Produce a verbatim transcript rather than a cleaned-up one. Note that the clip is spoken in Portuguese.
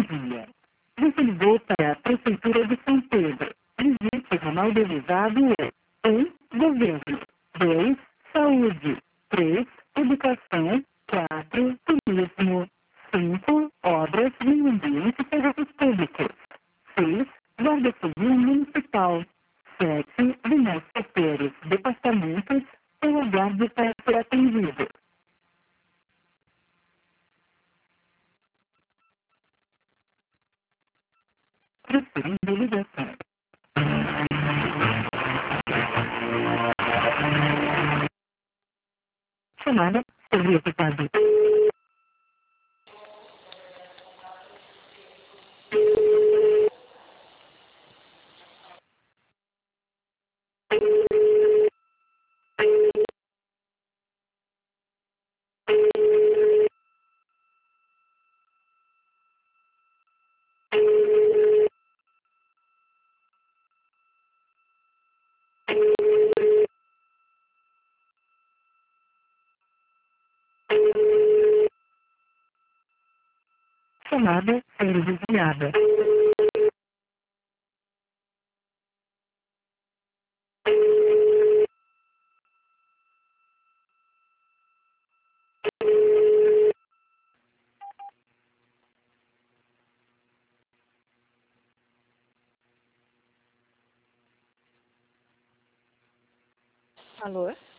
envia. Você ligou para a Prefeitura de São Pedro. Digite o ramal desejado é um. Governo. dois. Saúde. três. Educação. quatro. Turismo. cinco. Obras de ambiente e serviços públicos. seis. Guarda Civil Municipal. sete. Demais carteiros, departamentos. Eu aguardo para ser atendido. Transferindo ligação. Chamada solicitado. Chamada ser desviada. Alô?